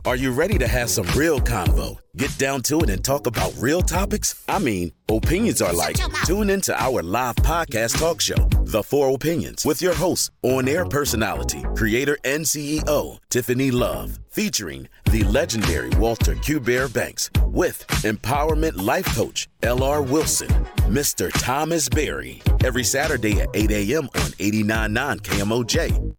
Are you ready to have some real convo? Get down to it and talk about real topics? I mean, opinions are like. Tune into our live podcast talk show, The Four Opinions, with your host, on-air personality, creator and CEO, Tiffany Love, featuring the legendary Walter Q. Bear Banks, with empowerment life coach, L.R. Wilson, Mr. Thomas Berry, every Saturday at 8 a.m. on 89.9 KMOJ.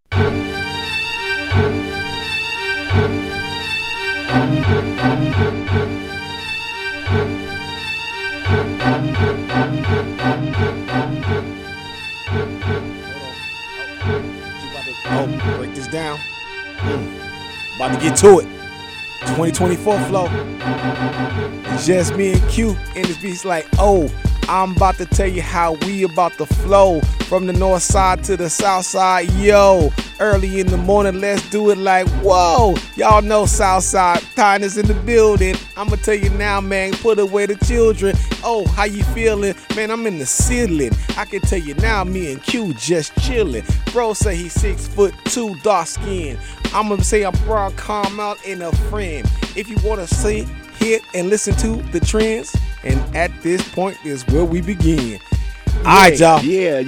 Break this down. About to get to it. 2024 flow. It's just me and Q in this beat's like, I'm about to tell you how we about to flow from the north side to the south side. Yo, early in the morning, let's do it like, whoa. Y'all know south side, Tyner's in the building. I'ma tell you now, man, put away the children. Oh, how you feeling? Man, I'm in the ceiling. I can tell you now, me and Q just chilling. Bro say he's 6'2", dark skin. I'ma say I'm Brown Carmel and a friend. If you wanna see, hit, and listen to the trends, and at this point is where we begin. All right, y'all. Yeah.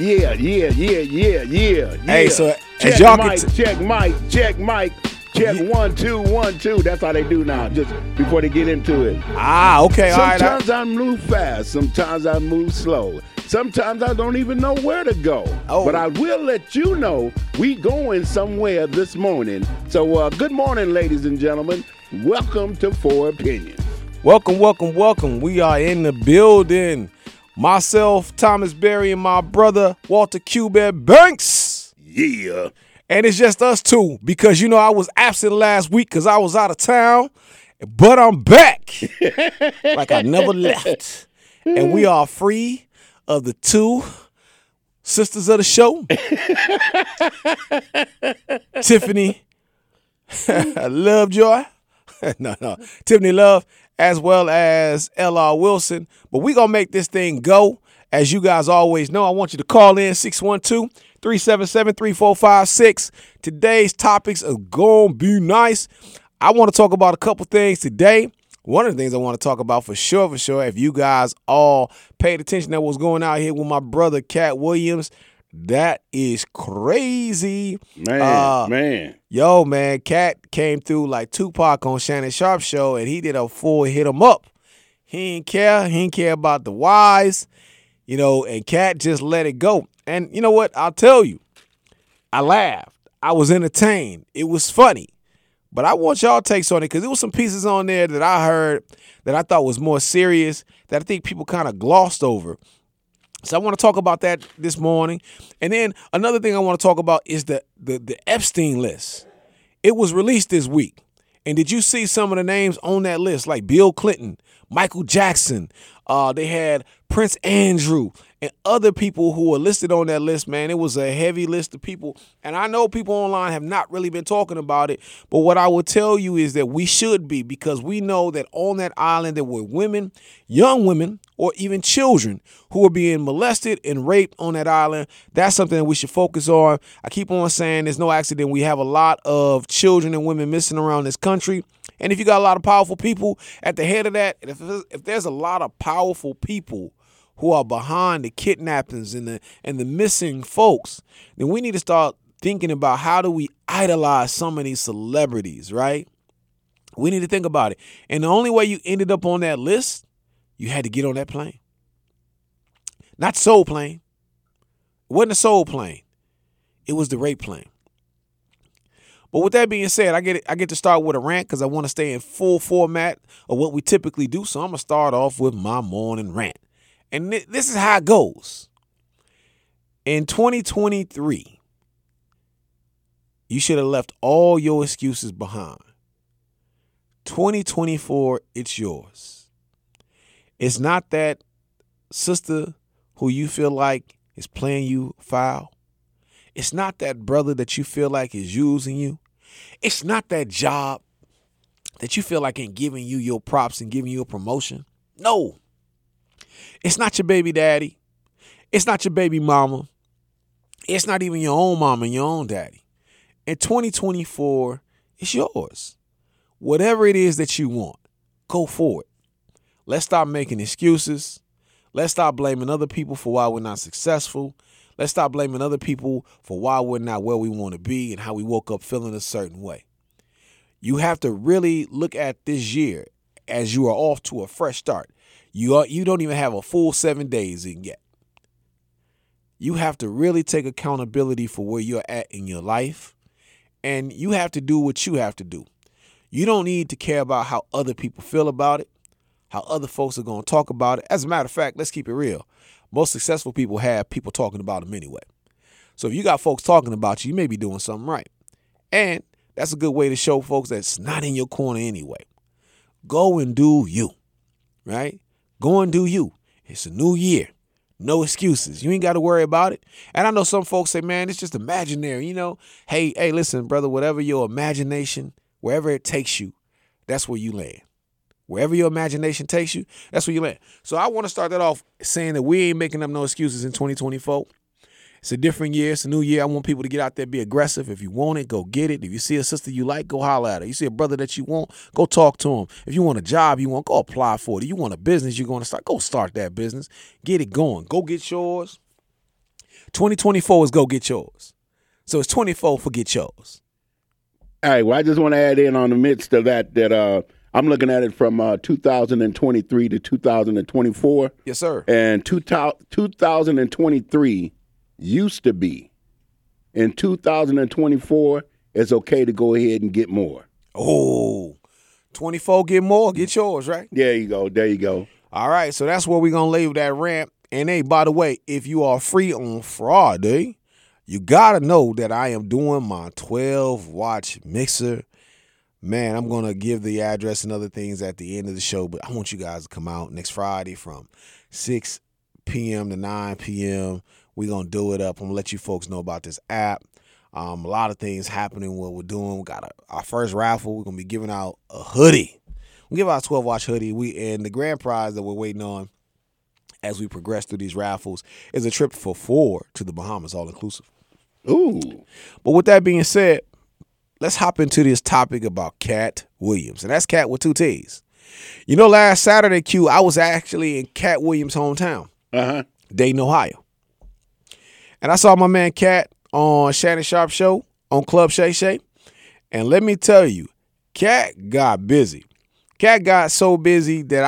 Hey, so check as y'all mic, check mic. Check 1 2 1 2. That's how they do now, just before they get into it. Okay. Sometimes I move fast, sometimes I move slow. Sometimes I don't even know where to go. But I will let you know we going somewhere this morning. So good morning, ladies and gentlemen. Welcome to Four Opinions. Welcome. We are in the building. Myself, Thomas Berry, and my brother, Walter Q. Bear Banks. Yeah. And it's just us two because, I was absent last week because I was out of town, but I'm back like I never left. And we are free of the two sisters of the show, Tiffany Lovejoy. No. Tiffany Love, as well as L.R. Wilson. But we going to make this thing go. As you guys always know, I want you to call in 612-377-3456. Today's topics are going to be nice. I want to talk about a couple things today. One of the things I want to talk about for sure, if you guys all paid attention to what's going out here with my brother, Cat Williams, that is crazy. Man. Yo, man, Cat came through like Tupac on Shannon Sharp show, and he did a full hit him up. He didn't care. He didn't care about the whys, and Cat just let it go. And you know what? I'll tell you, I laughed. I was entertained. It was funny. But I want y'all takes on it because there was some pieces on there that I heard that I thought was more serious that I think people kind of glossed over. So I want to talk about that this morning. And then another thing I want to talk about is the Epstein list. It was released this week. And did you see some of the names on that list, like Bill Clinton, Michael Jackson? They had Prince Andrew and other people who were listed on that list, man. It was a heavy list of people. And I know people online have not really been talking about it. But what I will tell you is that we should be, because we know that on that island there were women, young women, or even children who were being molested and raped on that island. That's something that we should focus on. I keep on saying there's no accident. We have a lot of children and women missing around this country. And if you got a lot of powerful people at the head of that, if there's a lot of powerful people who are behind the kidnappings and the missing folks, then we need to start thinking about how do we idolize some of these celebrities, right? We need to think about it. And the only way you ended up on that list, you had to get on that plane. Not soul plane. It wasn't a soul plane. It was the rape plane. But with that being said, I get to start with a rant because I want to stay in full format of what we typically do. So I'm going to start off with my morning rant. And this is how it goes. In 2023, you should have left all your excuses behind. 2024, it's yours. It's not that sister who you feel like is playing you foul. It's not that brother that you feel like is using you. It's not that job that you feel like ain't giving you your props and giving you a promotion. No. It's not your baby daddy. It's not your baby mama. It's not even your own mama and your own daddy. In 2024, it's yours. whatever it is that you want, go for it. Let's stop making excuses. Let's stop blaming other people for why we're not successful. Let's stop blaming other people for why we're not where we want to be and how we woke up feeling a certain way. You have to really look at this year as you are off to a fresh start. You don't even have a full 7 days in yet. You have to really take accountability for where you're at in your life, and you have to do what you have to do. You don't need to care about how other people feel about it, how other folks are going to talk about it. As a matter of fact, let's keep it real. Most successful people have people talking about them anyway. So if you got folks talking about you, you may be doing something right. And that's a good way to show folks that's not in your corner anyway. Go and do you, right? Go and do you. It's a new year. No excuses. You ain't got to worry about it. And I know some folks say, man, it's just imaginary, you know. Hey, listen, brother, whatever your imagination, wherever it takes you, that's where you land. Wherever your imagination takes you, that's where you land. So I want to start that off saying that we ain't making up no excuses in 2024. It's a different year. It's a new year. I want people to get out there, be aggressive. If you want it, go get it. If you see a sister you like, go holler at her. You see a brother that you want, go talk to him. If you want a job you want, go apply for it. If you want a business you're going to start, go start that business. Get it going. Go get yours. 2024 is go get yours. So it's 24 for get yours. All right. Well, I just want to add in on the midst of that I'm looking at it from 2023 to 2024. Yes, sir. And 2023 used to be. In 2024, it's okay to go ahead and get more. Oh, 24, get more, get yours, right? There you go. There you go. All right, so that's where we're going to leave that rant. And, hey, by the way, if you are free on Friday, you got to know that I am doing my 12-watch mixer. Man, I'm going to give the address and other things at the end of the show, but I want you guys to come out next Friday from 6 p.m. to 9 p.m. We're going to do it up. I'm going to let you folks know about this app. A lot of things happening, what we're doing. We got our first raffle. We're going to be giving out a hoodie. We'll give out a 12-watch hoodie. And the grand prize that we're waiting on as we progress through these raffles is a trip for 4 to the Bahamas, all-inclusive. Ooh. But with that being said, let's hop into this topic about Katt Williams. And that's Katt with 2 T's. You know, last Saturday, Q, I was actually in Katt Williams' hometown, Dayton, Ohio. And I saw my man Katt on Shannon Sharp Show on Club Shay Shay. And let me tell you, Katt got busy. Katt got so busy that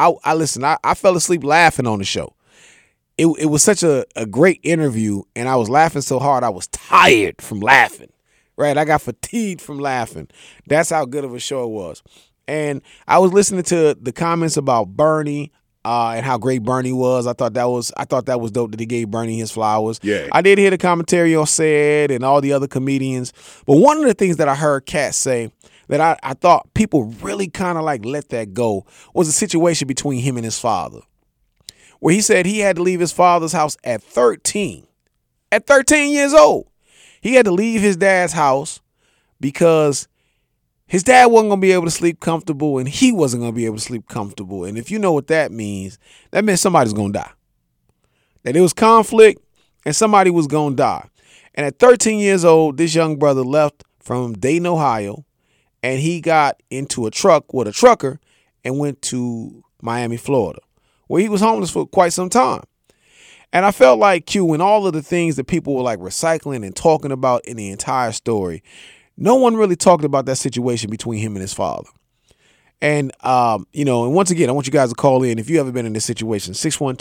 I fell asleep laughing on the show. It was such a great interview, and I was laughing so hard I was tired from laughing. Right? I got fatigued from laughing. That's how good of a show it was. And I was listening to the comments about Bernie and how great Bernie was. I thought that was dope that he gave Bernie his flowers. Yeah. I did hear the commentary on Said and all the other comedians. But one of the things that I heard Katt say that I thought people really kind of like let that go was a situation between him and his father, where he said he had to leave his father's house at 13. At 13 years old. He had to leave his dad's house because his dad wasn't going to be able to sleep comfortable and he wasn't going to be able to sleep comfortable. And if you know what that means somebody's going to die. That it was conflict and somebody was going to die. And at 13 years old, this young brother left from Dayton, Ohio, and he got into a truck with a trucker and went to Miami, Florida, where he was homeless for quite some time. And I felt like, Q, in all of the things that people were like recycling and talking about in the entire story, no one really talked about that situation between him and his father. And, and once again, I want you guys to call in if you ever been in this situation,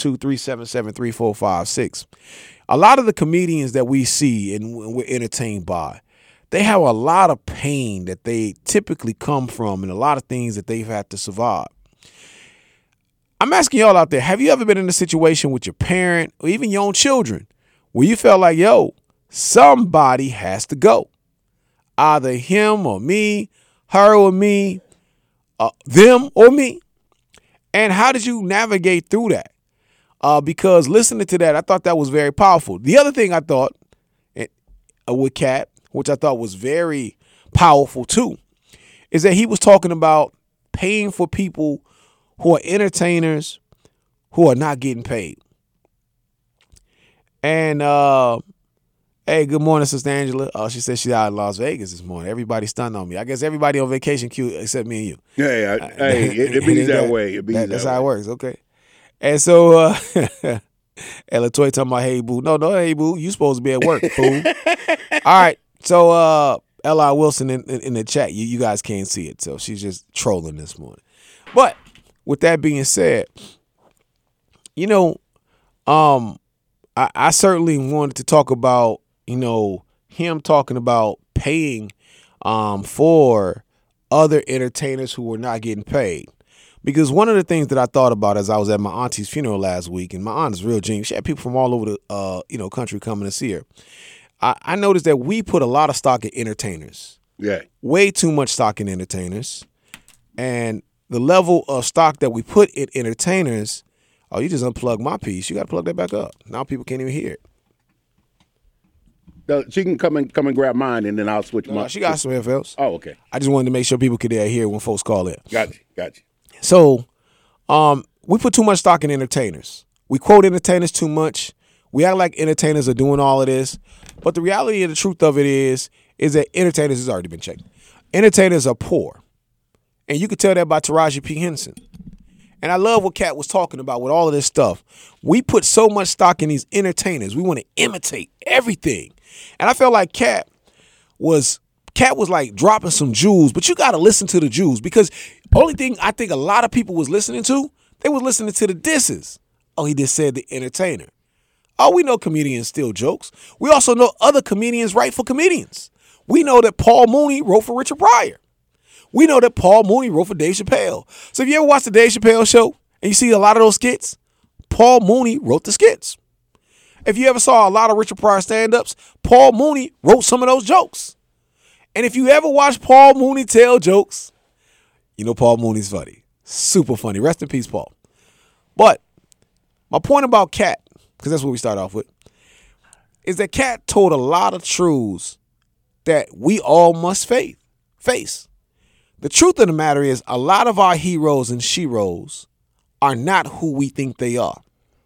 612-377-3456. A lot of the comedians that we see and we're entertained by, they have a lot of pain that they typically come from and a lot of things that they've had to survive. I'm asking y'all out there, have you ever been in a situation with your parent or even your own children where you felt like, somebody has to go? Either him or me, her or me, them or me. And how did you navigate through that? Because listening to that, I thought that was very powerful. The other thing I thought with Katt, which I thought was very powerful too, is that he was talking about paying for people who are entertainers who are not getting paid. And, Hey, good morning, Sister Angela. Oh, she said she's out in Las Vegas this morning. Everybody stunned on me. I guess everybody on vacation queue except me and you. Yeah, it be that way. That's how it works. Okay. And so, and LaToya talking about, hey, boo. No, hey, boo. You supposed to be at work, fool. All right. So, L.I. Wilson in the chat, you guys can't see it. So she's just trolling this morning. But with that being said, you know, I certainly wanted to talk about, you know, him talking about paying for other entertainers who were not getting paid. Because one of the things that I thought about as I was at my auntie's funeral last week, and my aunt is real genius. She had people from all over the country coming to see her. I noticed that we put a lot of stock in entertainers. Yeah. Way too much stock in entertainers. And the level of stock that we put in entertainers, oh, you just unplugged my piece. You got to plug that back up. Now people can't even hear it. She can come and grab mine, and then I'll switch mine. She got some FLs. Oh, okay. I just wanted to make sure people could hear when folks call in. Gotcha. So we put too much stock in entertainers. We quote entertainers too much. We act like entertainers are doing all of this. But the reality of the truth of it is that entertainers has already been checked. Entertainers are poor. And you could tell that by Taraji P. Henson. And I love what Kat was talking about with all of this stuff. We put so much stock in these entertainers. We want to imitate everything. And I felt like Kat was like dropping some jewels, but you got to listen to the jewels, because only thing I think a lot of people was listening to, they was listening to the disses. Oh, he just said the entertainer. Oh, we know comedians steal jokes. We also know other comedians write for comedians. We know that Paul Mooney wrote for Richard Pryor. We know that Paul Mooney wrote for Dave Chappelle. So if you ever watch the Dave Chappelle show and you see a lot of those skits, Paul Mooney wrote the skits. If you ever saw a lot of Richard Pryor stand-ups, Paul Mooney wrote some of those jokes. And if you ever watch Paul Mooney tell jokes, you know Paul Mooney's funny. Super funny. Rest in peace, Paul. But my point about Kat, because that's what we start off with, is that Kat told a lot of truths that we all must face. The truth of the matter is a lot of our heroes and sheroes are not who we think they are.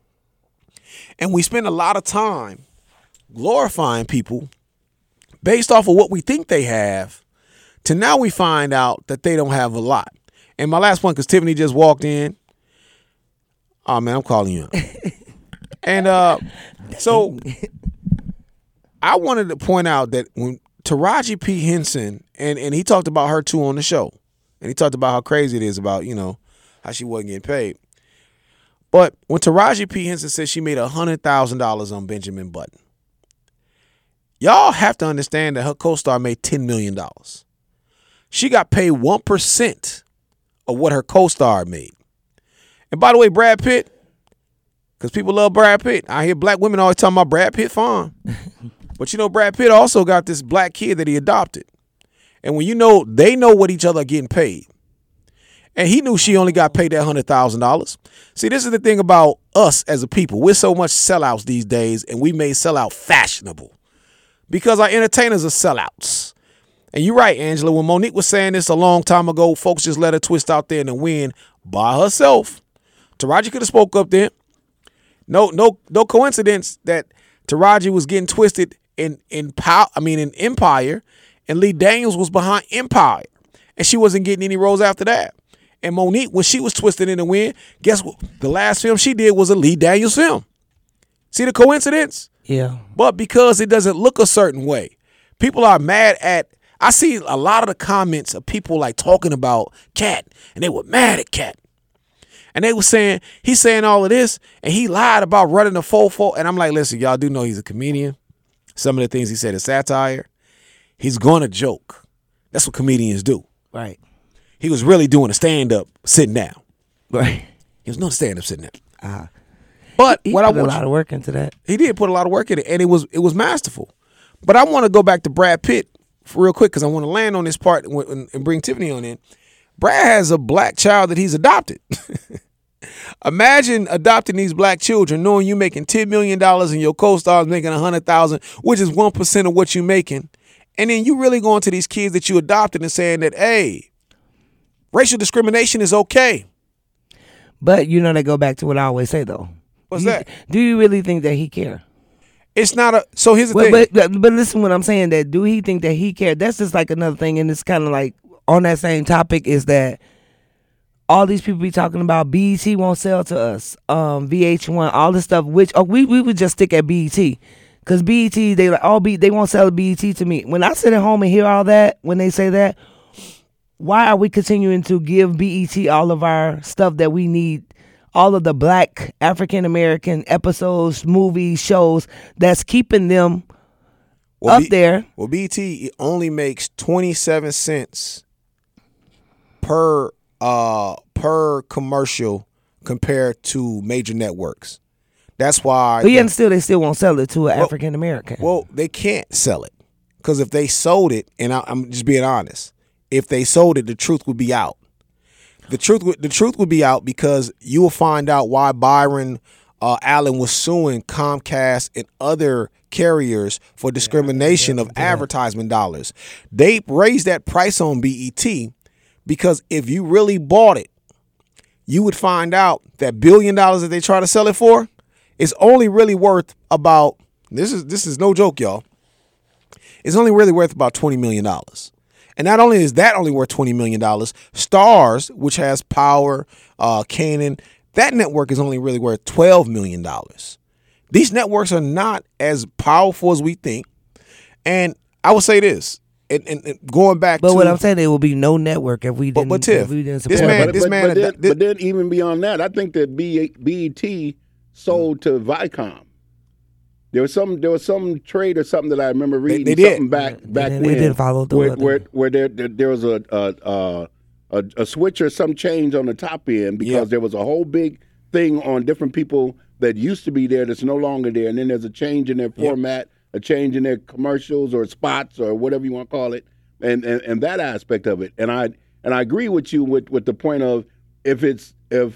And we spend a lot of time glorifying people based off of what we think they have, to now we find out that they don't have a lot. And my last one, because Tiffany just walked in. Oh, man, I'm calling you. And so I wanted to point out that when Taraji P. Henson, and he talked about her too on the show, and he talked about how crazy it is about, you know, how she wasn't getting paid. But when Taraji P. Henson said she made $100,000 on Benjamin Button, y'all have to understand that her co-star made $10 million. She got paid 1% of what her co-star made. And by the way, Brad Pitt, because people love Brad Pitt. I hear black women always talking about Brad Pitt fine. But you know, Brad Pitt also got this black kid that he adopted. And when you know, they know what each other are getting paid. And he knew she only got paid that $100,000. See, this is the thing about us as a people. We're so much sellouts these days, and we made sellout fashionable because our entertainers are sellouts. And you're right, Angela. When Monique was saying this a long time ago, folks just let her twist out there in the wind by herself. Taraji could have spoke up then. No coincidence that Taraji was getting twisted in Empire, and Lee Daniels was behind Empire, and she wasn't getting any roles after that. And Monique, when she was twisted in the wind, guess what? The last film she did was a Lee Daniels film. See the coincidence? Yeah. But because it doesn't look a certain way, people are mad at. I see a lot of the comments of people like talking about Kat, and they were mad at Kat. And they were saying, he's saying all of this, and he lied about running the fofo. And I'm like, listen, y'all do know he's a comedian. Some of the things he said is satire. He's going to joke. That's what comedians do. Right. He was really doing a stand-up sitting down. Right. He was doing a stand-up sitting down. Uh-huh. But he what put I want a lot of work into that. He did put a lot of work in it, and it was masterful. But I want to go back to Brad Pitt real quick because I want to land on this part and bring Tiffany on in. Brad has a black child that he's adopted. Imagine adopting these black children, knowing you making $10 million and your co-star's making $100,000, which is 1% of what you're making. And then you really going to these kids that you adopted and saying that, hey, racial discrimination is okay. But, you know, they go back to what I always say, though. What's that? Do you really think that he care? It's not a. So here's the thing. But listen, what I'm saying, that do he think that he cared? That's just like another thing, and it's kind of like on that same topic is that all these people be talking about BET won't sell to us, VH1, all this stuff. Which we would just stick at BET, because BET they like they won't sell BET to me. When I sit at home and hear all that, when they say that, why are we continuing to give BET all of our stuff that we need? All of the Black African American episodes, movies, shows that's keeping them up there. Well, BET only makes 27 cents per commercial compared to major networks. That's why. But they still won't sell it to an African American. Well, they can't sell it because if they sold it, and I'm just being honest, if they sold it, the truth would be out. The truth would be out because you will find out why Byron Allen was suing Comcast and other carriers for discrimination of advertisement dollars. They raised that price on BET because if you really bought it, you would find out that $1 billion that they try to sell it for is only really worth about, this is no joke, y'all, it's only really worth about $20 million. And not only is that only worth $20 million, Starz, which has Power, Kanan, that network is only really worth $12 million. These networks are not as powerful as we think. And I will say this, and going back to... But what I'm saying, there will be no network if we didn't, but Tiff, support but then even beyond that, I think that BET sold to Viacom. There was some trade or something that I remember reading. They did. Something back when. They did follow through. Where there was a switch or some change on the top end because there was a whole big thing on different people that used to be there that's no longer there, and then there's a change in their format, a change in their commercials or spots or whatever you want to call it, and that aspect of it. And I agree with you with the point of if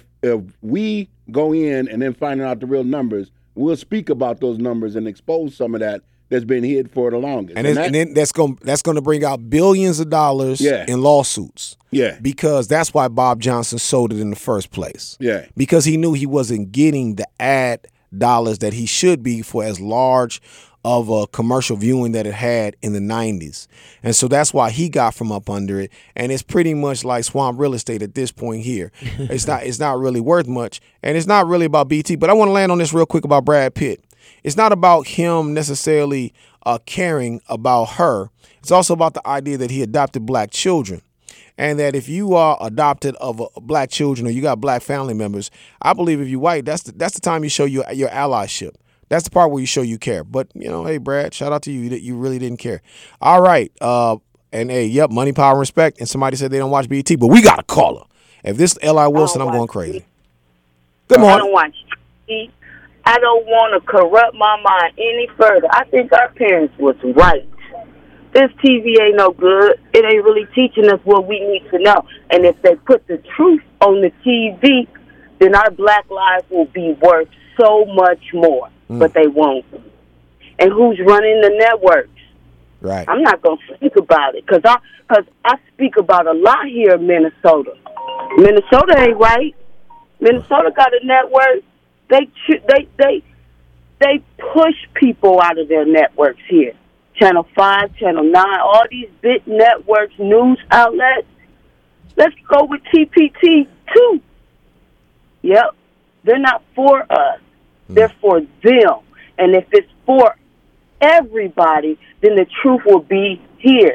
we go in and then finding out the real numbers. We'll speak about those numbers and expose some of that that's been hid for the longest. And then that's going to bring out billions of dollars in lawsuits. Yeah. Because that's why Bob Johnson sold it in the first place. Yeah. Because he knew he wasn't getting the ad dollars that he should be for as large of a commercial viewing that it had in the 90s. And so that's why he got from up under it. And it's pretty much like swamp real estate at this point here. It's not really worth much. And it's not really about BT. But I want to land on this real quick about Brad Pitt. It's not about him necessarily caring about her. It's also about the idea that he adopted black children. And that if you are adopted of black children or you got black family members, I believe if you're white, that's the time you show your allyship. That's the part where you show you care. But, hey, Brad, shout out to you that you really didn't care. All right. And, hey, money, power, and respect. And somebody said they don't watch BET, but we got to call her. If this is L.I. Wilson, I'm going crazy. Good morning. I don't watch TV. I don't want to corrupt my mind any further. I think our parents was right. This TV ain't no good. It ain't really teaching us what we need to know. And if they put the truth on the TV, then our black lives will be worth so much more. But they won't. And who's running the networks? Right. I'm not going to speak about it because I speak about a lot here in Minnesota. Minnesota ain't right. Minnesota got a network. They push people out of their networks here. Channel 5, Channel 9, all these big networks, news outlets. Let's go with TPT too. Yep. They're not for us. They're for them. And if it's for everybody, then the truth will be here.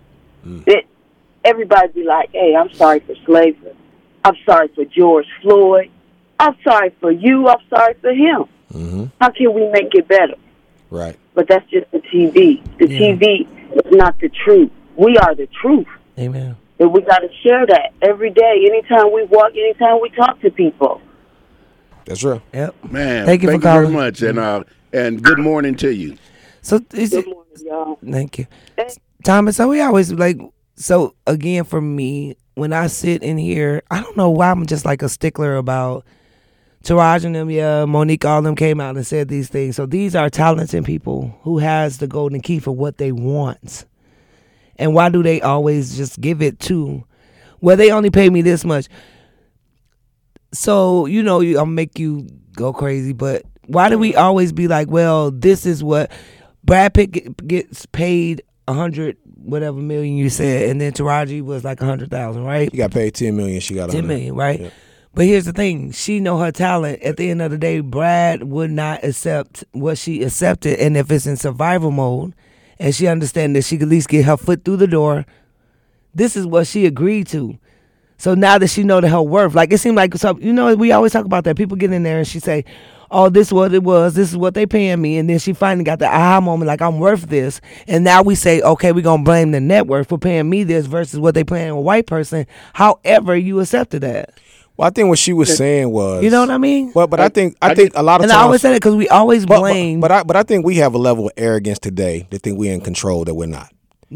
Everybody be like, hey, I'm sorry for slavery. I'm sorry for George Floyd. I'm sorry for you. I'm sorry for him. Mm-hmm. How can we make it better? Right. But that's just the TV. The TV is not the truth. We are the truth. Amen. And we got to share that every day, anytime we walk, anytime we talk to people. That's real. Yep. Man, thank you for very much, and good morning to you. So good morning, y'all. Thank you, Thomas. So we always again for me when I sit in here, I don't know why I'm just like a stickler about Taraj and them. Monique, all them came out and said these things. So these are talented people who has the golden key for what they want, and why do they always just give it to? Well, they only pay me this much. So, I'll make you go crazy, but Why do we always be like, well, this is what Brad Pitt gets paid 100 whatever million you said, and then Taraji was like 100,000, right? He got paid 10 million. She got 10 million, right? Yeah. But here's the thing: she know her talent. At the end of the day, Brad would not accept what she accepted, and if it's in survival mode, and she understands that she could at least get her foot through the door, this is what she agreed to. So now that she know that her worth, like it seemed like, so, we always talk about that. People get in there and she say, oh, this is what it was. This is what they paying me. And then she finally got the aha moment, like, I'm worth this. And now we say, okay, we're going to blame the network for paying me this versus what they paying a white person. However, you accepted that. Well, I think what she was saying was, you know what I mean? But I think a lot of times, and I always say that because we always blame. But I think we have a level of arrogance today that think we're in control that we're not.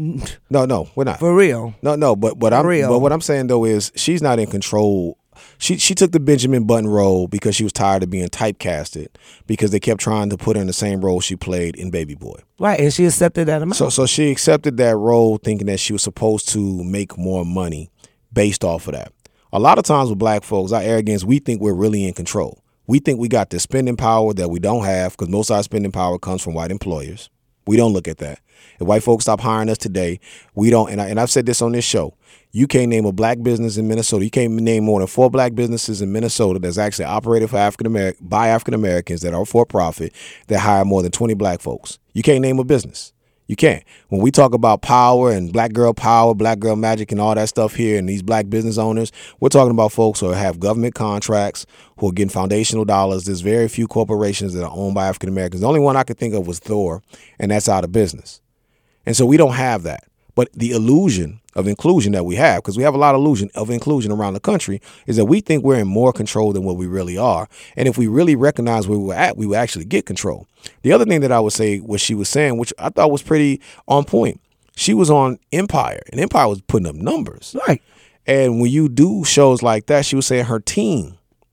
No, we're not. For real. No, but what I'm saying though is she's not in control. She took the Benjamin Button role because she was tired of being typecasted because they kept trying to put her in the same role she played in Baby Boy. Right, and she accepted that amount. So she accepted that role thinking that she was supposed to make more money based off of that. A lot of times with black folks, our arrogance, we think we're really in control. We think we got the spending power that we don't have because most of our spending power comes from white employers. We don't look at that. If white folks stop hiring us today, we don't, and I've said this on this show, you can't name a black business in Minnesota. You can't name more than 4 black businesses in Minnesota that's actually operated by African Americans that are for profit that hire more than 20 black folks. You can't name a business. You can't. When we talk about power and black girl power, black girl magic and all that stuff here and these black business owners, we're talking about folks who have government contracts, who are getting foundational dollars. There's very few corporations that are owned by African Americans. The only one I could think of was Thor, and that's out of business. And so we don't have that. But the illusion of inclusion that we have, because we have a lot of illusion of inclusion around the country, is that we think we're in more control than what we really are. And if we really recognize where we're at, we will actually get control. The other thing that I would say, what she was saying, which I thought was pretty on point, she was on Empire, and Empire was putting up numbers. Right. And when you do shows like that, she was saying her team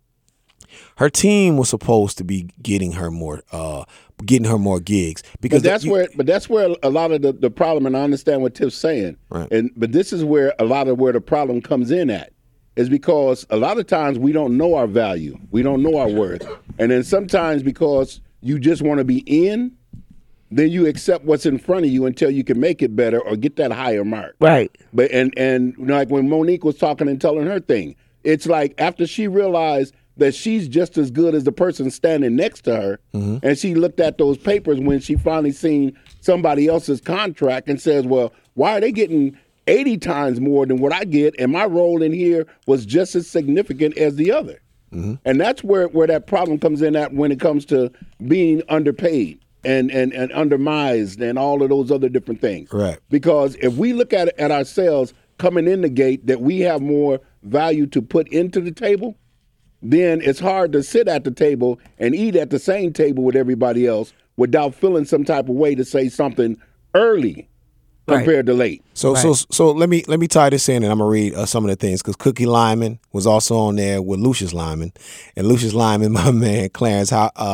was supposed to be getting her more gigs because that's where a lot of the problem, and I understand what Tiff's saying, right. But this is where a lot of where the problem comes in at, is because a lot of times we don't know our value, we don't know our worth, and then sometimes because you just want to be in, then you accept what's in front of you until you can make it better or get that higher mark. Right. But and like when Monique was talking and telling her thing, it's like after she realized that she's just as good as the person standing next to her, and she looked at those papers when she finally seen somebody else's contract and says, well, why are they getting 80 times more than what I get, and my role in here was just as significant as the other. And that's where that problem comes in at when it comes to being underpaid and undermised and all of those other different things. Right. Because if we look at ourselves coming in the gate that we have more value to put into the table, then it's hard to sit at the table and eat at the same table with everybody else without feeling some type of way to say something early compared to late. So let me tie this in, and I'm gonna read some of the things because Cookie Lyman was also on there with Lucius Lyman, and Lucius Lyman, my man Clarence,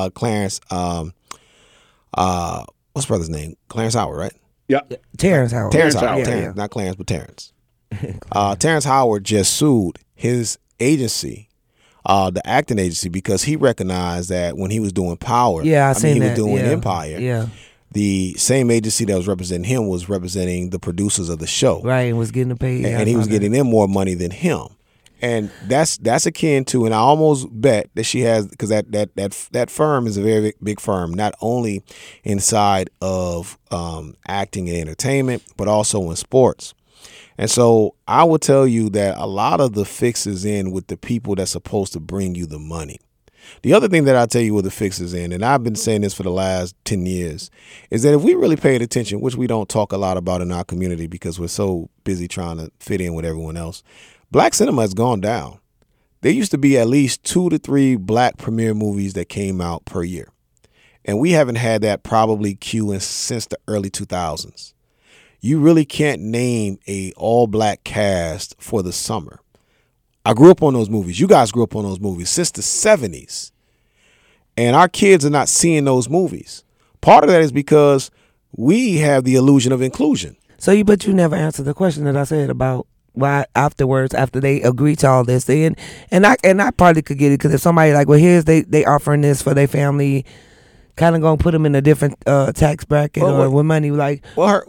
what's brother's name? Clarence Howard, right? Yeah, Terrence Howard. Terrence Howard, not Clarence, but Terrence. Terrence Howard just sued his agency. The acting agency, because he recognized that when he was doing Power, he was doing Empire. The same agency that was representing him was representing the producers of the show, right? And was getting paid, and he was getting them more money than him. And that's akin to, and I almost bet that she has, because that firm is a very big firm, not only inside of acting and entertainment, but also in sports. And so I will tell you that a lot of the fix is in with the people that's supposed to bring you the money. The other thing that I'll tell you where the fix is in, and I've been saying this for the last 10 years, is that if we really paid attention, which we don't talk a lot about in our community because we're so busy trying to fit in with everyone else, black cinema has gone down. There used to be at least 2 to 3 black premiere movies that came out per year. And we haven't had that probably since the early 2000s. You really can't name a all-black cast for the summer. I grew up on those movies. You guys grew up on those movies since the 70s. And our kids are not seeing those movies. Part of that is because we have the illusion of inclusion. But you never answered the question that I said about why afterwards, after they agree to all this, and I probably could get it, because if somebody like, well, here's they offering this for their family, kind of gonna put them in a different tax bracket or with money, like. Her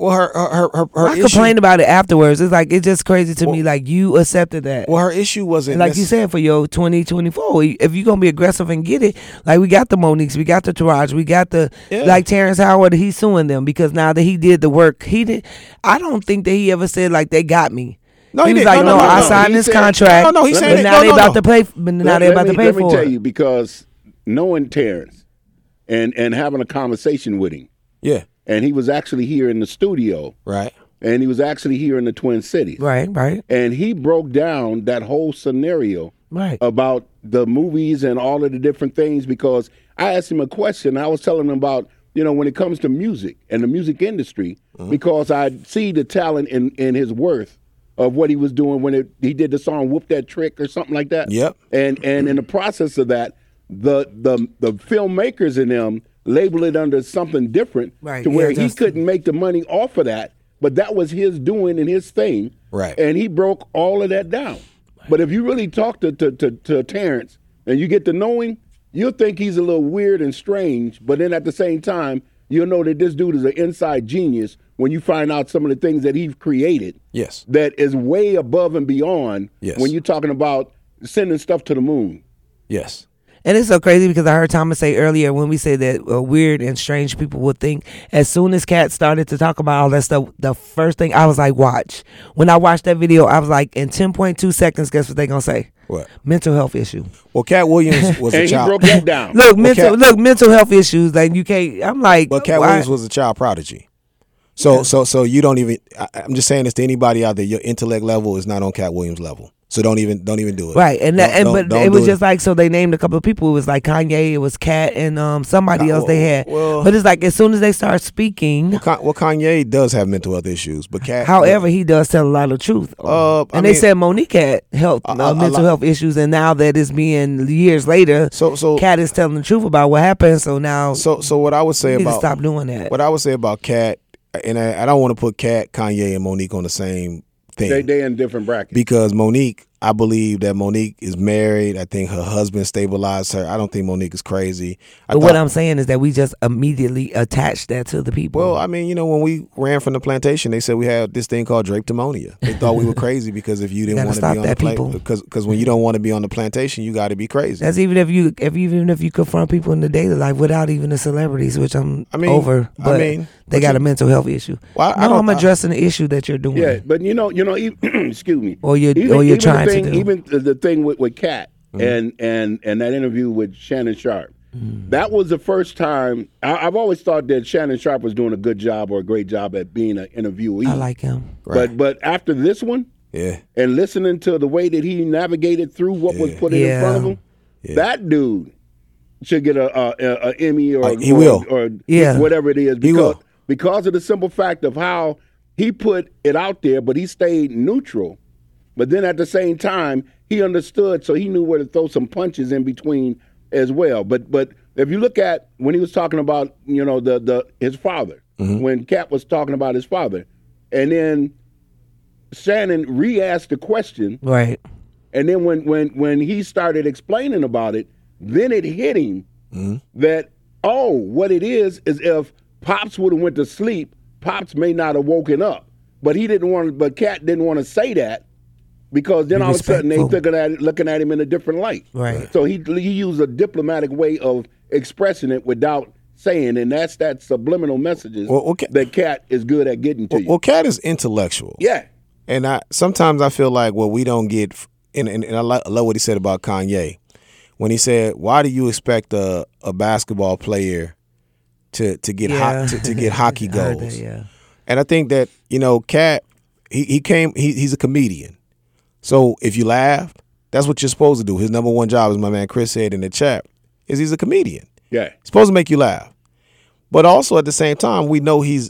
I issue, complained about it afterwards. It's like, it's just crazy to me. Like, you accepted that. Well, her issue wasn't like you said, for your 2024. If you're gonna be aggressive and get it, like, we got the Moniques, we got the Taraj, we got the like Terrence Howard. He's suing them because now that he did the work, I don't think that he ever said like they got me. No, he was like, no, I signed this contract. No, he said but now they about to pay. But now they about to pay for it. Let me tell you, because knowing Terrence and having a conversation with him. Yeah. And he was actually here in the studio. Right. And he was actually here in the Twin Cities. Right. And he broke down that whole scenario about the movies and all of the different things, because I asked him a question. I was telling him about, when it comes to music and the music industry, because I see the talent in his worth of what he was doing when he did the song Whoop That Trick or something like that. Yep. And in the process of that, the filmmakers in them label it under something different, to where he couldn't make the money off of that, but that was his doing and his thing. Right. And he broke all of that down. But if you really talk to Terrence and you get to know him, you'll think he's a little weird and strange, but then at the same time, you'll know that this dude is an inside genius when you find out some of the things that he's created. Yes. That is way above and beyond when you're talking about sending stuff to the moon. Yes. And it's so crazy because I heard Thomas say earlier when we say that weird and strange people would think, as soon as Cat started to talk about all that stuff, the first thing I was like, watch. When I watched that video, I was like, in 10.2 seconds, guess what they gonna say? What? Mental health issue. Well, Cat Williams was a child. And he broke that down. Look, mental health issues. Like, you can't. I'm like, but Cat Williams was a child prodigy. So you don't even. I'm just saying this to anybody out there. Your intellect level is not on Cat Williams' level. So don't even do it. Right, but it was just like, so they named a couple of people. It was like Kanye, it was Cat, and somebody else they had. But it's like, as soon as they start speaking, Kanye does have mental health issues, but Cat. However, he does tell a lot of truth. And they said Monique had mental health issues, and now that it's being years later, so Cat is telling the truth about what happened. So now, so what I would say about stop doing that. What I would say about Cat, and I don't want to put Cat, Kanye, and Monique on the same thing. They in different brackets. Because Monique, I believe that Monique is married. I think her husband stabilized her. I don't think Monique is crazy. But what I'm saying is that we just immediately attached that to the people. Well, I mean, when we ran from the plantation, they said we had this thing called drapedemonia. They thought we were crazy because if you didn't want to be on the plantation, because when you don't want to be on the plantation, you got to be crazy. That's even if you confront people in the daily life without even the celebrities, which over. But they got a mental health issue. Well, I'm addressing the issue that you're doing. Yeah, but excuse me. Or you're trying to do. Even the thing with Cat and that interview with Shannon Sharpe, that was the first time. I've always thought that Shannon Sharpe was doing a good job or a great job at being an interviewee. I like him. Right. But after this one, and listening to the way that he navigated through what was put in front of him, that dude should get a Emmy or he will or whatever it is, because of the simple fact of how he put it out there, but he stayed neutral. But then at the same time, he understood, so he knew where to throw some punches in between as well. But if you look at when he was talking about his father, when Cat was talking about his father, and then Shannon re-asked the question, right? And then when he started explaining about it, then it hit him that what it is if Pops would have went to sleep, Pops may not have woken up. But But Cat didn't want to say that. Because then all of a sudden they looking at him in a different light. Right. So he used a diplomatic way of expressing it without saying, and that's that subliminal messages that Cat is good at getting to you. Well, Cat is intellectual. Yeah. And sometimes I feel like what we don't get, and I love what he said about Kanye. When he said, why do you expect a basketball player to get hockey goals? And I think that, Cat, he's a comedian. So if you laugh, that's what you're supposed to do. His number one job, as my man Chris said in the chat, is he's a comedian. Yeah, he's supposed to make you laugh, but also at the same time, we know he's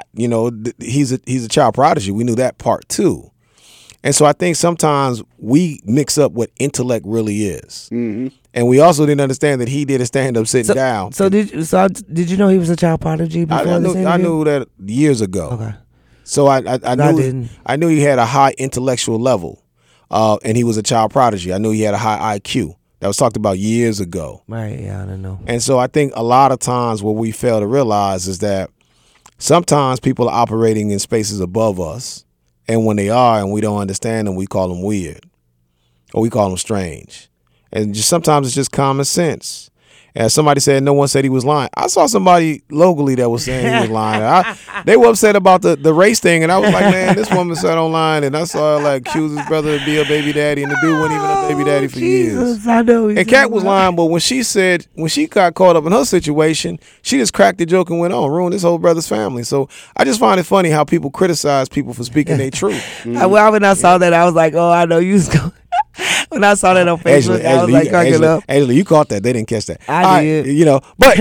a child prodigy. We knew that part too, and so I think sometimes we mix up what intellect really is, and we also didn't understand that he did a stand up sitting down. So did you know he was a child prodigy before this interview? I knew that years ago. Okay. So I knew he had a high intellectual level, and he was a child prodigy. I knew he had a high IQ. That was talked about years ago. Right, yeah, I don't know. And so I think a lot of times what we fail to realize is that sometimes people are operating in spaces above us, and when they are and we don't understand them, we call them weird or we call them strange. And just sometimes it's just common sense. And somebody said no one said he was lying. I saw somebody locally that was saying he was lying. They were upset about the race thing, and I was like, man, this woman said online, and I saw her like accuse his brother to be a baby daddy, and the dude wasn't even a baby daddy for years. I know. And Kat was lying, but when she got caught up in her situation, she just cracked the joke and went on, ruined his whole brother's family. So I just find it funny how people criticize people for speaking their truth. Well, when I saw that, I was like, oh, I know you was going. When I saw that on Facebook, I was like, cracking up. Angela, you caught that. They didn't catch that. I did. But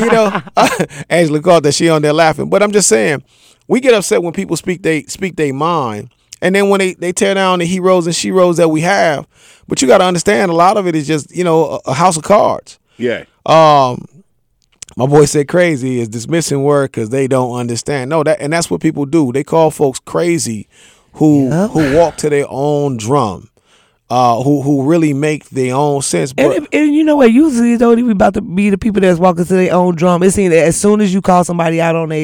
Angela caught that. She on there laughing. But I'm just saying, we get upset when people speak they mind, and then when they tear down the heroes and sheroes that we have. But you got to understand, a lot of it is just a house of cards. Yeah. My boy said crazy is dismissing word because they don't understand. No, that's what people do. They call folks crazy who walk to their own drum. Who really make their own sense. But and you know what? Usually it don't even about to be the people that's walking to their own drum. It seems that as soon as you call somebody out on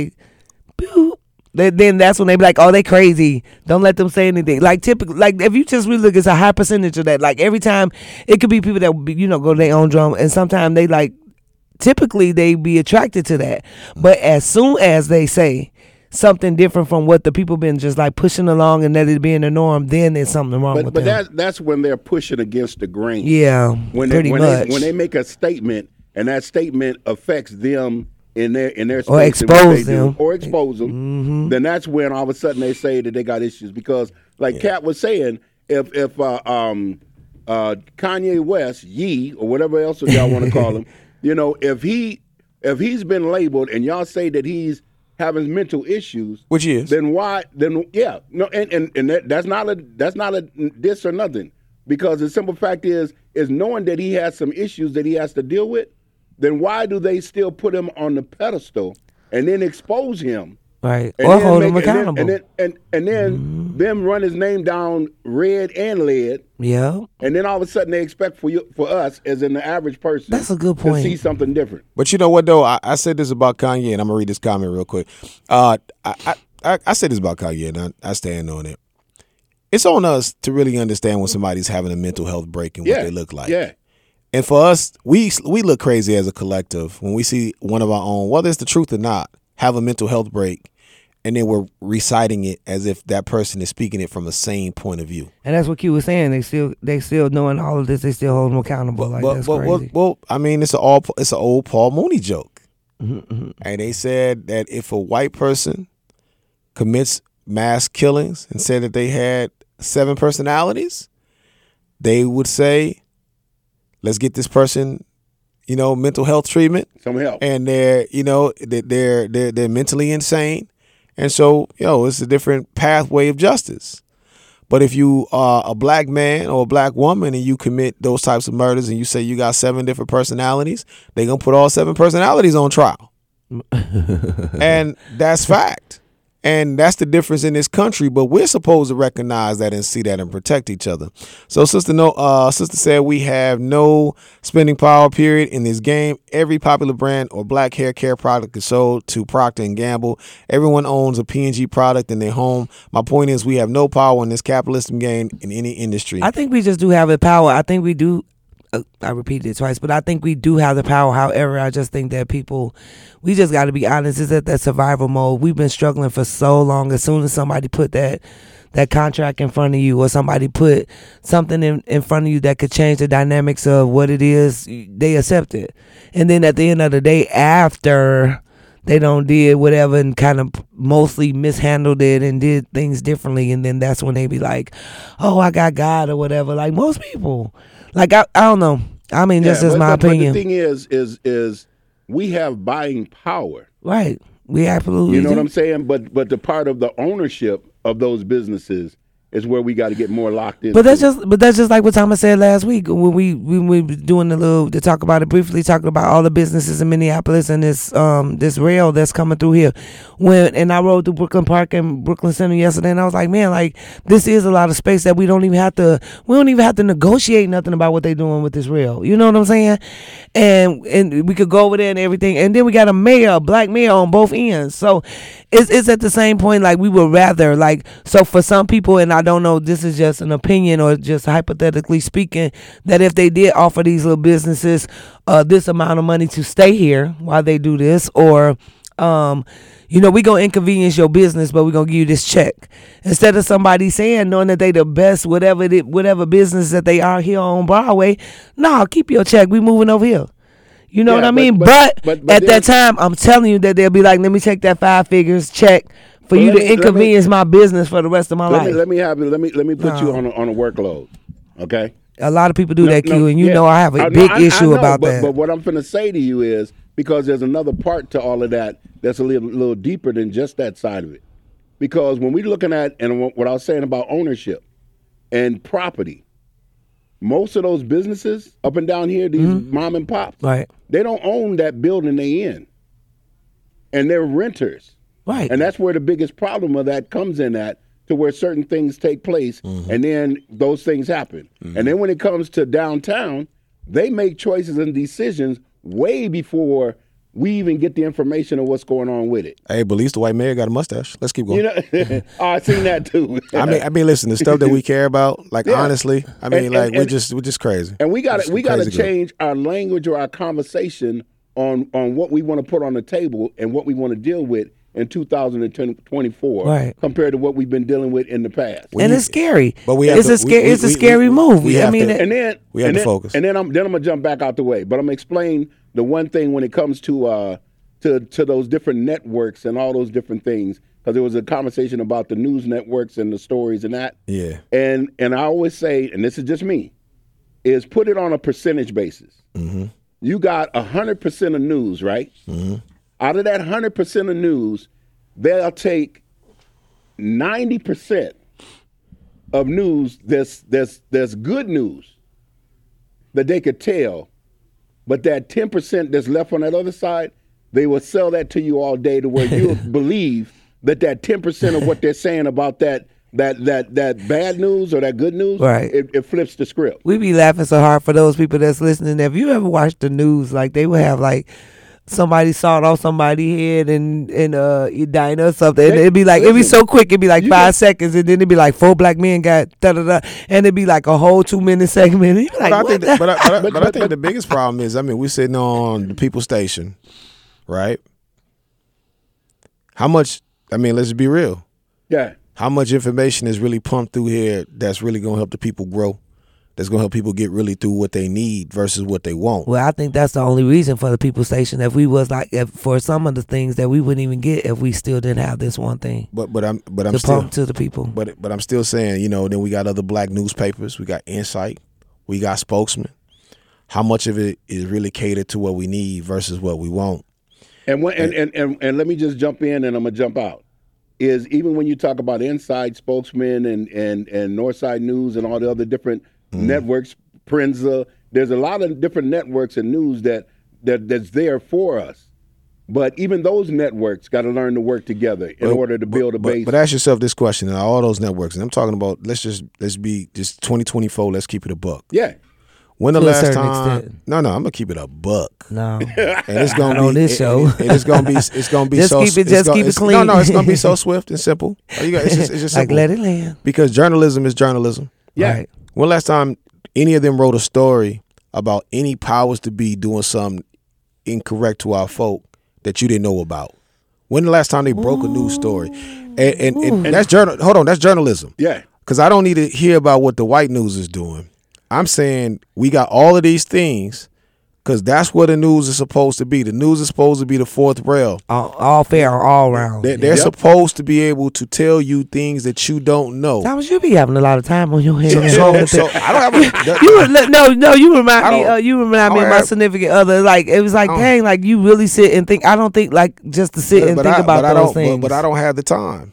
then that's when they be like, oh, they crazy. Don't let them say anything. Like typically, like if you just really look, it's a high percentage of that. Like every time, it could be people that go to their own drum, and sometimes they like. Typically, they be attracted to that. But as soon as they say something different from what the people been just like pushing along and that it being the norm, then there's something wrong with them. But that's when they're pushing against the grain. Yeah, pretty much. When they make a statement and that statement affects them in their space or expose them, mm-hmm. Then that's when all of a sudden they say that they got issues. Because like Kat was saying, if Kanye West, Ye, or whatever else y'all want to call him, if he's been labeled and y'all say that he's having mental issues, which he is, then why? Then yeah, no, and that's not a diss or nothing, because the simple fact is knowing that he has some issues that he has to deal with. Then why do they still put him on the pedestal and then expose him, right, or hold him accountable, and then them run his name down red and lead, yeah, and then all of a sudden they expect for us as in the average person, that's a good point, to see something different. But you know what though, I said this about Kanye, and I'm gonna read this comment real quick. I said this about Kanye, and I stand on it. It's on us to really understand when somebody's having a mental health break and what they look like. Yeah. And for us, we look crazy as a collective when we see one of our own, whether it's the truth or not, have a mental health break, and then we're reciting it as if that person is speaking it from a sane point of view. And that's what Q was saying. They still knowing all of this, they still hold them accountable. That's crazy. Well, I mean, it's an old Paul Mooney joke. Mm-hmm. And they said that if a white person commits mass killings and said that they had 7 personalities, they would say, let's get this person, mental health treatment. Some help. And they're mentally insane. And so, it's a different pathway of justice. But if you are a black man or a black woman and you commit those types of murders and you say you got 7 different personalities, they're going to put all 7 personalities on trial. And that's fact. And that's the difference in this country, but we're supposed to recognize that and see that and protect each other. So sister said we have no spending power period in this game. Every popular brand or black hair care product is sold to Procter & Gamble. Everyone owns a P&G product in their home. My point is we have no power in this capitalism game in any industry. I think we just do have the power. I think we do. I repeated it twice, but I think we do have the power. However, I just think that we just got to be honest. It's at that survival mode. We've been struggling for so long. As soon as somebody put that contract in front of you, or somebody put something in front of you that could change the dynamics of what it is, they accept it. And then at the end of the day, after they did whatever and kind of mostly mishandled it and did things differently, and then that's when they be like, oh, I got God or whatever. Like most people. Like, I don't know. I mean, this is my opinion. But the thing is we have buying power. Right. We absolutely You know do. what I'm saying? But the part of the ownership of those businesses is where we got to get more locked in. But that's just like what Thomas said last week when we were doing to talk about it briefly, talking about all the businesses in Minneapolis and this rail that's coming through here. And I rode through Brooklyn Park and Brooklyn Center yesterday, and I was like, man, like this is a lot of space that we don't even have to negotiate nothing about what they're doing with this rail. You know what I'm saying? And we could go over there and everything, and then we got a black mayor on both ends. So it's at the same point, like we would rather, like, so for some people, and I don't know, this is just an opinion or just hypothetically speaking, that if they did offer these little businesses this amount of money to stay here while they do this, or we gonna inconvenience your business, but we're gonna give you this check, instead of somebody saying, knowing that they the best whatever business that they are here on Broadway, no, keep your check, we moving over here. You know what I mean? But at that time, I'm telling you that they'll be like, let me take that 5 figures check for you to inconvenience my business for the rest of my life. Let me put you on a workload, okay? A lot of people do that, Q, and I have a big issue about that. But what I'm finna say to you is, because there's another part to all of that that's a little deeper than just that side of it. Because when we're looking at, and what I was saying about ownership and property, most of those businesses up and down here, these mom and pops, right, they don't own that building they in. And they're renters. Right. And that's where the biggest problem of that comes in at, to where certain things take place, and then those things happen. And then when it comes to downtown, they make choices and decisions way before we even get the information of what's going on with it. Hey, but at least the white mayor got a mustache. Let's keep going. I seen that too. I mean, listen, the stuff that we care about, like honestly, I mean, we're just crazy. And we got to change our language or our conversation on what we want to put on the table and what we want to deal with in 2024, right, compared to what we've been dealing with in the past. And it's scary. But it's a scary move. We have to focus. And then I'm gonna jump back out the way. But I'm gonna explain the one thing when it comes to those different networks and all those different things, because there was a conversation about the news networks and the stories and that. Yeah. And I always say, and this is just me, is put it on a percentage basis. Mm-hmm. You got 100% of news, right? Mm-hmm. Out of that 100% of news, they'll take 90% of news that's good news that they could tell, but that 10% that's left on that other side, they will sell that to you all day to where you'll believe that 10% of what they're saying about that bad news or that good news, right, it flips the script. We be laughing so hard for those people that's listening. If you ever watched the news, like they would have like somebody sawed off somebody's head and dying or something. And it'd be so quick. It'd be like 5 seconds, and then it'd be like 4 black men got da-da-da, and it'd be like a whole 2-minute segment. But I think the biggest problem is, I mean, we're sitting on the People Station, right? How much, I mean, let's be real. Yeah. How much information is really pumped through here that's really going to help the people grow? That's going to help people get really through what they need versus what they want. Well, I think that's the only reason for the People Station. If we was for some of the things that we wouldn't even get if we still didn't have this one thing. But I'm to still pump to the people. But I'm still saying, then we got other black newspapers. We got Insight. We got Spokesman. How much of it is really catered to what we need versus what we want? And let me just jump in, and I'm gonna jump out. Is even when you talk about Insight, Spokesman, and Northside News, and all the other different networks, Prinza, there's a lot of different networks and news that's there for us. But even those networks got to learn to work together in order to build a base. But ask yourself this question: in all those networks, and I'm talking about, let's be 2024. Let's keep it a buck. Yeah. When the last time? Extent. No, I'm gonna keep it a buck. No, and it's gonna be on this show. And it's gonna be just so. Keep it clean. No, it's gonna be so swift and simple. It's just simple. Like let it land. Because journalism is journalism. Yeah. Right. When last time any of them wrote a story about any powers to be doing something incorrect to our folk that you didn't know about? When the last time they broke a news story? And that's that's journalism. Yeah. Because I don't need to hear about what the white news is doing. I'm saying we got all of these things because that's what the news is supposed to be. The news is supposed to be the fourth rail. All fair, all round. They're supposed to be able to tell you things that you don't know. Thomas, you be having a lot of time on your hands. So I don't have you remind me of my significant other. Like it was like, dang, like you really sit and think. I don't think like just to sit and think about those things. But I don't have the time.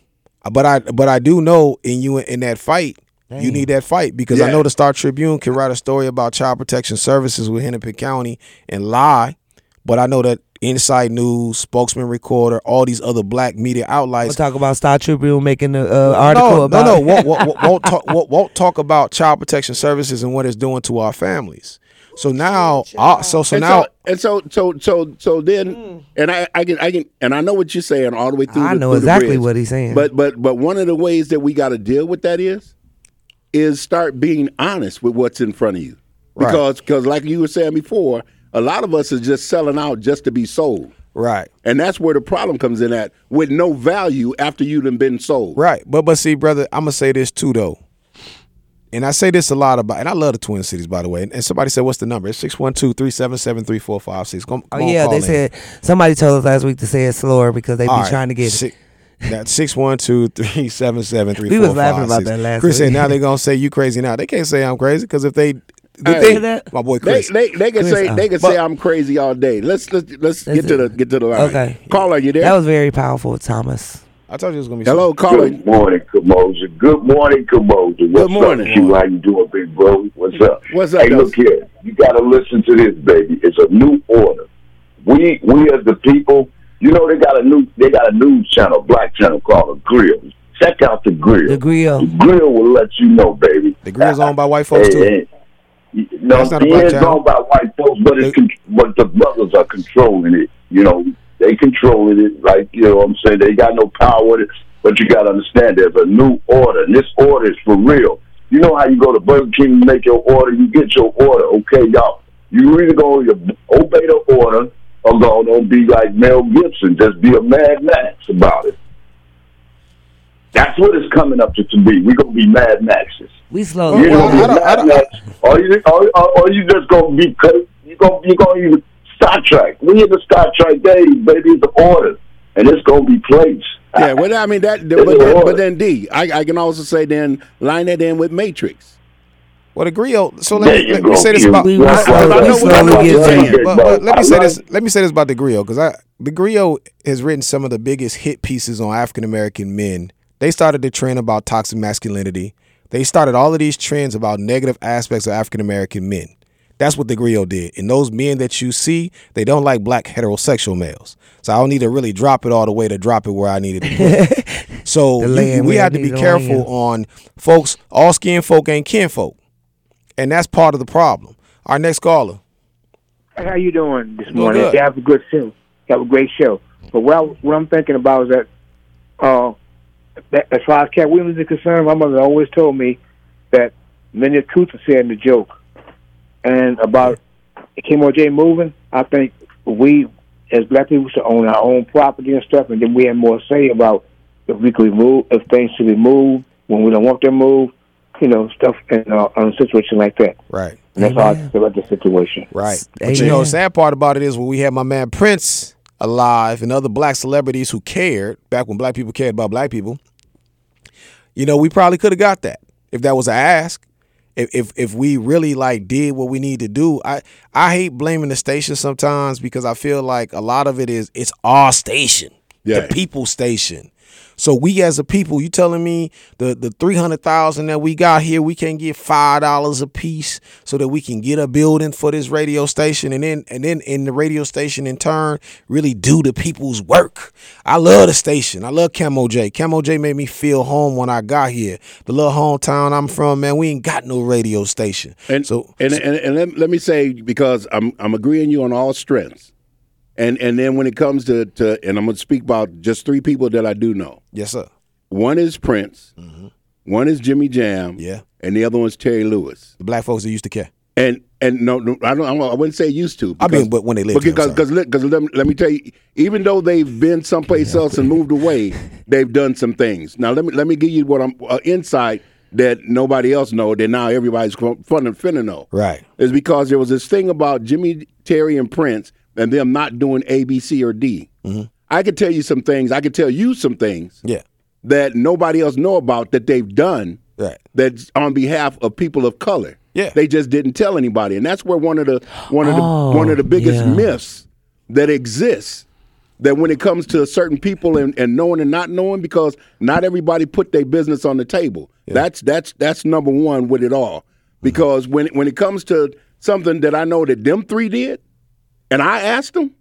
But I do know in that fight, you need that fight because I know the Star Tribune can write a story about child protection services with Hennepin County and lie, but I know that Inside News, Spokesman Recorder, all these other black media outlets. We'll talk about Star Tribune making an article about it. Won't talk about child protection services and what it's doing to our families. So now, then, and I can, and I know what you're saying all the way through. I know exactly what he's saying. But one of the ways that we got to deal with that is start being honest with what's in front of you, because like you were saying before, a lot of us is just selling out just to be sold. Right. And that's where the problem comes in at, with no value after you've been sold. Right. But see, brother, I'm going to say this too, though. And I say this a lot about, and I love the Twin Cities, by the way. And somebody said, what's the number? It's 612-377-3456. They said, somebody told us last week to say it slower because they be trying to get it. That's 612-377-3456. We was laughing about that last Chris week. said, now they're going to say you crazy now. They can't say I'm crazy because if they... my boy Chris. They can say I'm crazy all day. Let's get to the line. Okay. Caller, you there? That was very powerful, Thomas. I told you it was gonna be. Hello, caller. Good morning, Kamoja. Good morning, Kamoja. Good morning. How you doing, big bro? What's up? What's up? Hey, look here. You gotta listen to this, baby. It's a new order. We as the people, they got a news channel, black channel called The Grill. Check out The Grill. The Grill. The Grill will let you know, baby. The Grill's owned by white folks too. No, it is owned by white folks, but but the brothers are controlling it. They controlling it, like, what I'm saying, they got no power with it, but you got to understand there's a new order, and this order is for real. You know how you go to Burger King and make your order, you get your order, okay, y'all. You either going to obey the order or don't be like Mel Gibson, just be a Mad Max about it. That's what it's coming up to be. We're going to be Mad Maxes. We slow. You're going to be a Mad Max, or you just going to be, you're going to even Star Trek. We in the Star Trek days, baby. It's the order, and it's gonna be placed. Yeah, well, I mean but then D, I can also say then line that in with Matrix. Well, the Grill. So let me say this about. Let me say this about the Grill, because the Grill has written some of the biggest hit pieces on African American men. They started the trend about toxic masculinity. They started all of these trends about negative aspects of African American men. That's what the Grill did. And those men that you see, they don't like black heterosexual males. So I don't need to really drop it all the way to drop it where I needed to put it. So we had to be careful on folks. All skin folk ain't kinfolk. And that's part of the problem. Our next caller. How you doing this morning? You have a good show. You have a great show. But what I'm thinking about is that as far as Cat Williams is concerned, my mother always told me that many of the truth is said in the joke. And about KMOJ moving, I think we, as black people, should own our own property and stuff, and then we have more say about if we could move, if things should be moved, when we don't want them moved, stuff in a situation like that. Right. And that's how I feel about the situation. Right. But the sad part about it is when we had my man Prince alive and other black celebrities who cared, back when black people cared about black people, we probably could have got that if that was an ask. If we really did what we need to do. I hate blaming the station sometimes because I feel like a lot of it's our station, the people's station. So we as a people, you telling me the 300,000 that we got here, we can get $5 a piece so that we can get a building for this radio station, and then in the radio station in turn really do the people's work. I love the station. I love KMOJ. KMOJ made me feel home when I got here. The little hometown I'm from, man, we ain't got no radio station. And let me say, because I'm agreeing you on all strengths. And then when it comes to and I'm going to speak about just three people that I do know. Yes, sir. One is Prince. Mm-hmm. One is Jimmy Jam. Yeah. And the other one's Terry Lewis. The black folks that used to care. And no, I wouldn't say used to. Because, but when they lived here. Because let me tell you, even though they've been someplace else and moved away, they've done some things. Now let me give you what I'm insight that nobody else know, that now everybody's finna know. Right. Is because there was this thing about Jimmy, Terry, and Prince, and them not doing A, B, C, or D. Mm-hmm. I could tell you some things. I could tell you some things that nobody else know about that they've done that's on behalf of people of color. Yeah. They just didn't tell anybody. And that's where one of the biggest myths that exists that when it comes to certain people and knowing and not knowing, because not everybody put their business on the table. Yeah. That's number one with it all. Because when it comes to something that I know that them three did, and I asked them,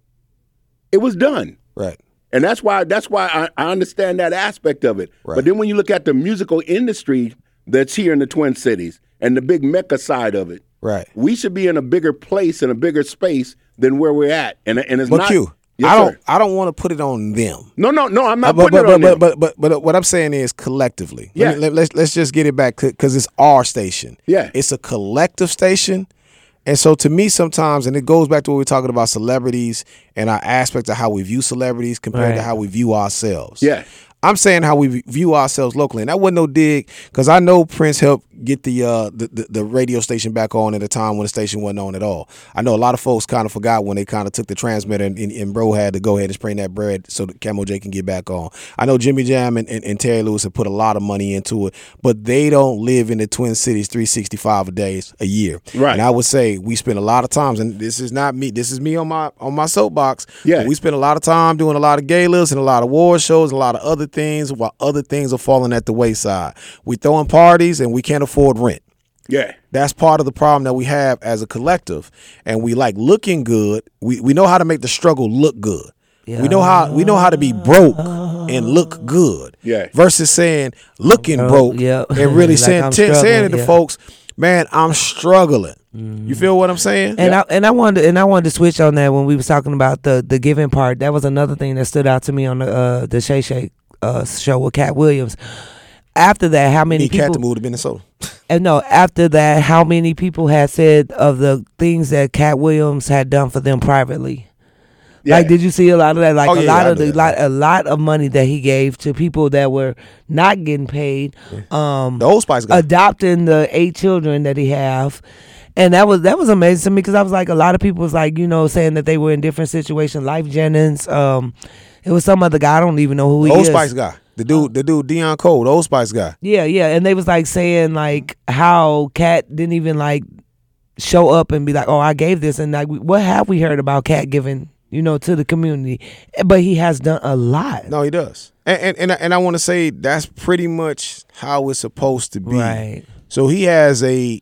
it was done. Right. And that's why I understand that aspect of it. Right. But then when you look at the musical industry that's here in the Twin Cities and the big Mecca side of it, right, we should be in a bigger place and a bigger space than where we're at. And it's but not. Q, yes, I don't want to put it on them. No, I'm not putting it on them. But what I'm saying is collectively. Yeah. Let's just get it back because it's our station. Yeah. It's a collective station. And so to me sometimes, and it goes back to what we're talking about celebrities and our aspect of how we view celebrities compared to how we view ourselves. Yeah. I'm saying how we view ourselves locally. And that wasn't no dig because I know Prince helped get the radio station back on at a time when the station wasn't on at all. I know a lot of folks kind of forgot when they kind of took the transmitter and bro had to go ahead and spring that bread so that Camo J can get back on. I know Jimmy Jam and Terry Lewis have put a lot of money into it, but they don't live in the Twin Cities 365 days a year. Right. And I would say we spend a lot of times, and this is not me, this is me on my soapbox. Yeah. We spend a lot of time doing a lot of galas and a lot of award shows and a lot of other things while other things are falling at the wayside. We throwing parties and we can't afford rent. Yeah. That's part of the problem that we have as a collective. And we like looking good. We know how to make the struggle look good. Yeah. We know how to be broke and look good. Yeah. Versus saying looking broke and really like saying it to folks, man, I'm struggling. You feel what I'm saying? And I wanted to switch on that when we was talking about the giving part. That was another thing that stood out to me on the Shay Shay show with Cat Williams. After that, how many people? Cat to move to Minnesota. And no, after that, how many people had said of the things that Cat Williams had done for them privately? Yeah. Like, did you see a lot of that? Like a lot of money that he gave to people that were not getting paid. The Old Spice guy adopting the 8 children that he have. And that was amazing to me because I was like, a lot of people was like, saying that they were in different situations. Life Jennings, it was some other guy, I don't even know who he is. Old Spice guy. The dude Dion Cole, the Old Spice guy. Yeah, and they was like saying like how Cat didn't even like show up and be like, oh, I gave this, and like what have we heard about Cat giving, to the community? But he has done a lot. No, he does. And I want to say that's pretty much how it's supposed to be. Right. So he has a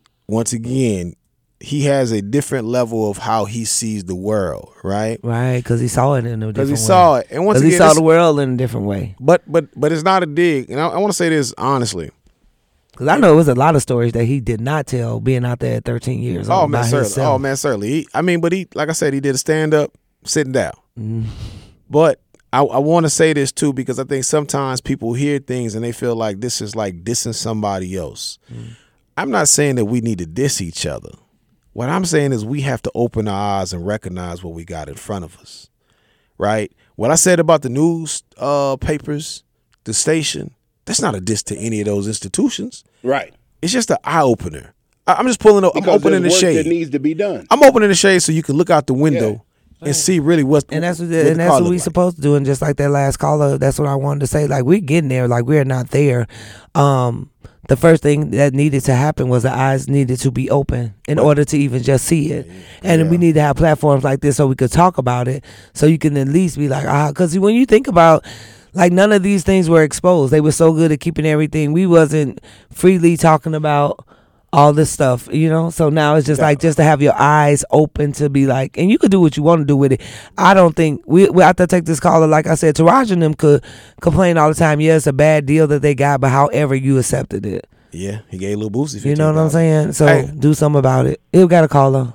different level of how he sees the world, right? Right, because he saw it in a different way. Because he saw it. And once again, he saw the world in a different way. But it's not a dig. And I want to say this honestly. Because I know it was a lot of stories that he did not tell being out there at 13 years old. Oh, man, certainly. But he, like I said, he did a stand-up sitting down. Mm. But I want to say this, too, because I think sometimes people hear things and they feel like this is like dissing somebody else. Mm. I'm not saying that we need to diss each other. What I'm saying is we have to open our eyes and recognize what we got in front of us, right? What I said about the news papers, the station, that's not a diss to any of those institutions. Right. It's just an eye-opener. I'm just pulling up. I'm opening the shade. That needs to be done. I'm opening the shade so you can look out the window and see really what's and that's what we supposed to do. And just like that last caller, that's what I wanted to say. Like, we're getting there. Like, we're not there. The first thing that needed to happen was the eyes needed to be open in order to even just see it. And we need to have platforms like this so we could talk about it, so you can at least be like, because when you think about, like, none of these things were exposed. They were so good at keeping everything. We wasn't freely talking about all this stuff, So now it's just like, just to have your eyes open to be like, and you could do what you want to do with it. I don't think we have to take this caller. Like I said, Taraji and them could complain all the time. Yeah, it's a bad deal that they got, but however you accepted it. Yeah, he gave a little boost. You know what I'm saying? So do something about it. You got a caller.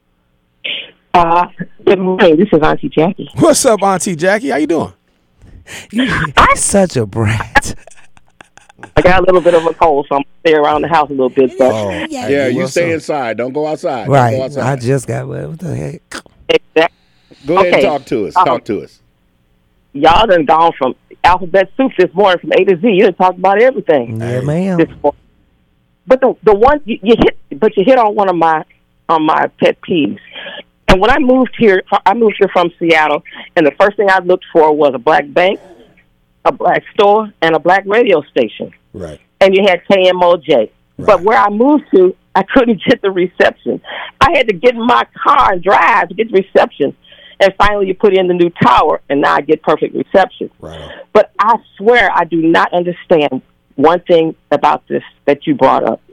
Good morning. This is Auntie Jackie. What's up, Auntie Jackie? How you doing? You're such a brat. I got a little bit of a cold, so I'm stay around the house a little bit. So. You stay inside. Don't go outside. Right. Don't go outside. I just got what the heck. Exactly. Go ahead and talk to us. Talk to us. Y'all done gone from alphabet soup this morning from A to Z. You done talked about everything. Yeah, ma'am. But the one you hit on one of my pet peeves. And when I moved here from Seattle, and the first thing I looked for was a black bank, a black store, and a black radio station. Right. And you had KMOJ. Right. But where I moved to, I couldn't get the reception. I had to get in my car and drive to get the reception. And finally, you put in the new tower, and now I get perfect reception. Right. But I swear I do not understand one thing about this that you brought up.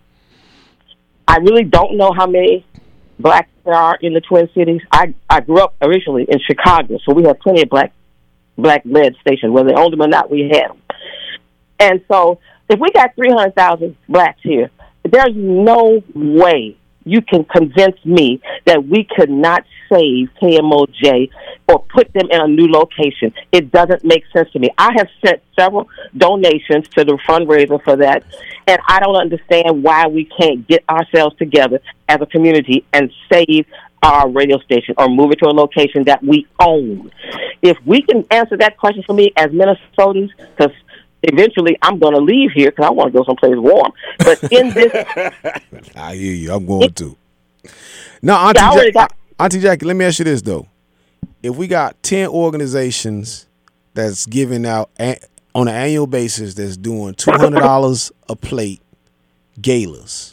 I really don't know how many blacks there are in the Twin Cities. I grew up originally in Chicago, so we had plenty of black-led stations. Whether they owned them or not, we had them. And so if we got 300,000 blacks here, there's no way you can convince me that we could not save KMOJ or put them in a new location. It doesn't make sense to me. I have sent several donations to the fundraiser for that, and I don't understand why we can't get ourselves together as a community and save our radio station or move it to a location that we own. If we can answer that question for me as Minnesotans, because eventually I'm going to leave here because I want to go someplace warm. But in this... I hear you. I'm going to. No, Auntie Jackie, let me ask you this, though. If we got 10 organizations that's giving out on an annual basis that's doing $200 a plate galas,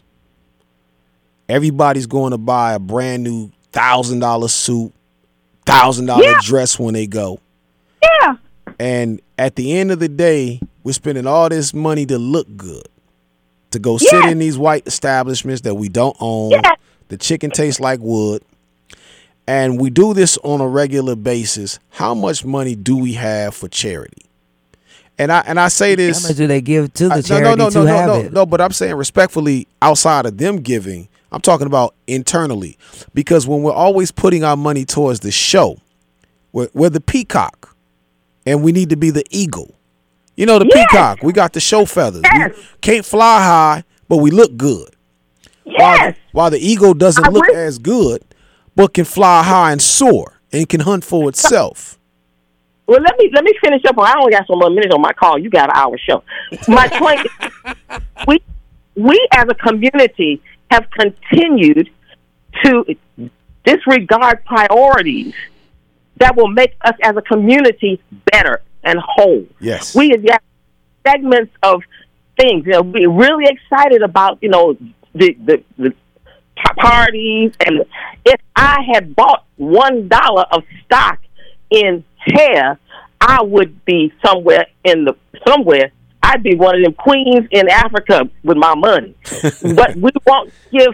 everybody's going to buy a brand new $1,000 suit, $1,000 dress when they go. Yeah. And at the end of the day, we're spending all this money to look good, to go sit in these white establishments that we don't own. The chicken tastes like wood. And we do this on a regular basis. How much money do we have for charity? And I say this. How much do they give to the charity? No, but I'm saying respectfully, outside of them giving, I'm talking about internally. Because when we're always putting our money towards the show, we're the peacock. And we need to be the eagle. You know, the peacock. We got the show feathers. We can't fly high, but we look good. While the eagle doesn't look as good, but can fly high and soar and can hunt for itself. Well, let me finish up. I only got some more minutes on my call. You got an hour show. My point is, we as a community have continued to disregard priorities that will make us as a community better and whole. Yes. We have got segments of things. You know, we're really excited about, you know, the parties. And if I had bought $1 of stock in hair, I would be somewhere. I'd be one of them queens in Africa with my money. But we won't give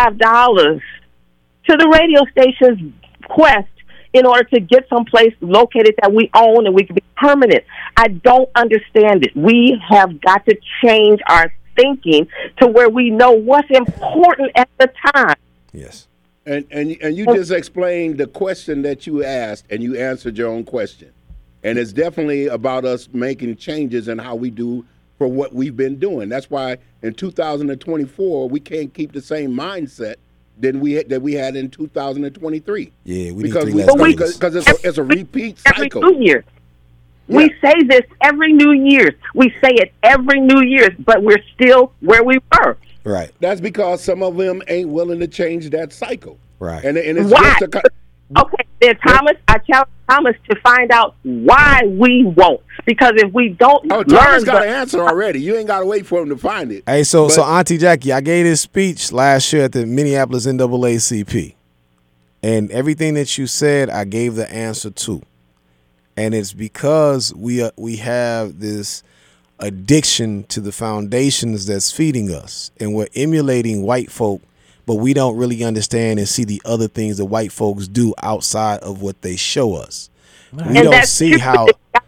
$5 to the radio station's quest in order to get someplace located that we own and we can be permanent. I don't understand it. We have got to change our thinking to where we know what's important at the time. Yes. And you just explained the question that you asked, and you answered your own question. And it's definitely about us making changes in how we do for what we've been doing. That's why in 2024 we can't keep the same mindset that we had in 2023. Yeah, because it's a repeat cycle. Every New Year. Yeah. We say this every New Year's. We say it every New Year's, but we're still where we were. Right. That's because some of them ain't willing to change that cycle. Right. And it's why? just Okay, then Thomas, I challenge Thomas to find out why we won't. Because if we don't Thomas got an answer already. You ain't got to wait for him to find it. Hey, so Auntie Jackie, I gave this speech last year at the Minneapolis NAACP. And everything that you said, I gave the answer to. And it's because we have this addiction to the foundations that's feeding us. And we're emulating white folk, but we don't really understand and see the other things that white folks do outside of what they show us. We don't see how...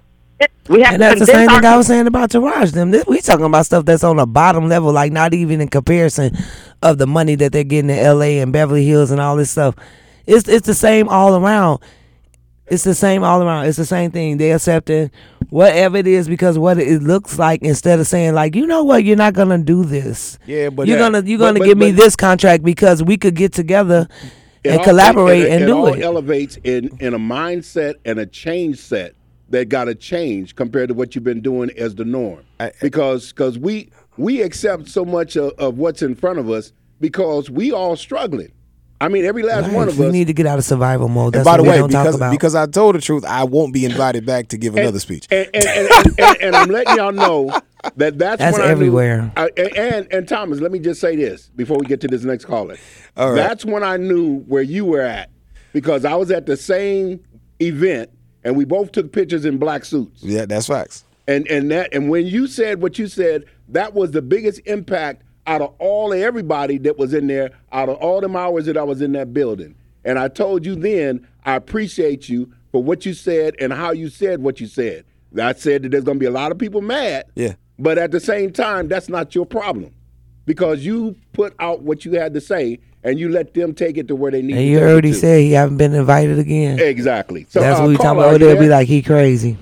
And that's the same thing I was saying about Taraj. We talking about stuff that's on the bottom level, like not even in comparison of the money that they're getting in L.A. and Beverly Hills and all this stuff. It's the same all around. It's the same all around. It's the same thing. They accepting whatever it is because what it looks like instead of saying like, you know what, you're not gonna do this. Yeah, but you're gonna give me this contract because we could get together and collaborate and do it. It all elevates in a mindset and a change set that got to change compared to what you've been doing as the norm. Because we accept so much of what's in front of us because we all struggling. I mean, every last one of us. We need to get out of survival mode. That's by the way, talk about. because I told the truth, I won't be invited back to give another speech. And I'm letting y'all know that's when everywhere. And Thomas, let me just say this before we get to this next caller. All right. That's when I knew where you were at because I was at the same event, and we both took pictures in black suits. Yeah, that's facts. And when you said what you said, that was the biggest impact out of everybody that was in there, out of all them hours that I was in that building. And I told you then, I appreciate you for what you said and how you said what you said. I said that there's going to be a lot of people mad. Yeah. But at the same time, that's not your problem, because you put out what you had to say and you let them take it to where they need to. And you already said he haven't been invited again. Exactly. So that's what we talking about. They'll be like, he crazy.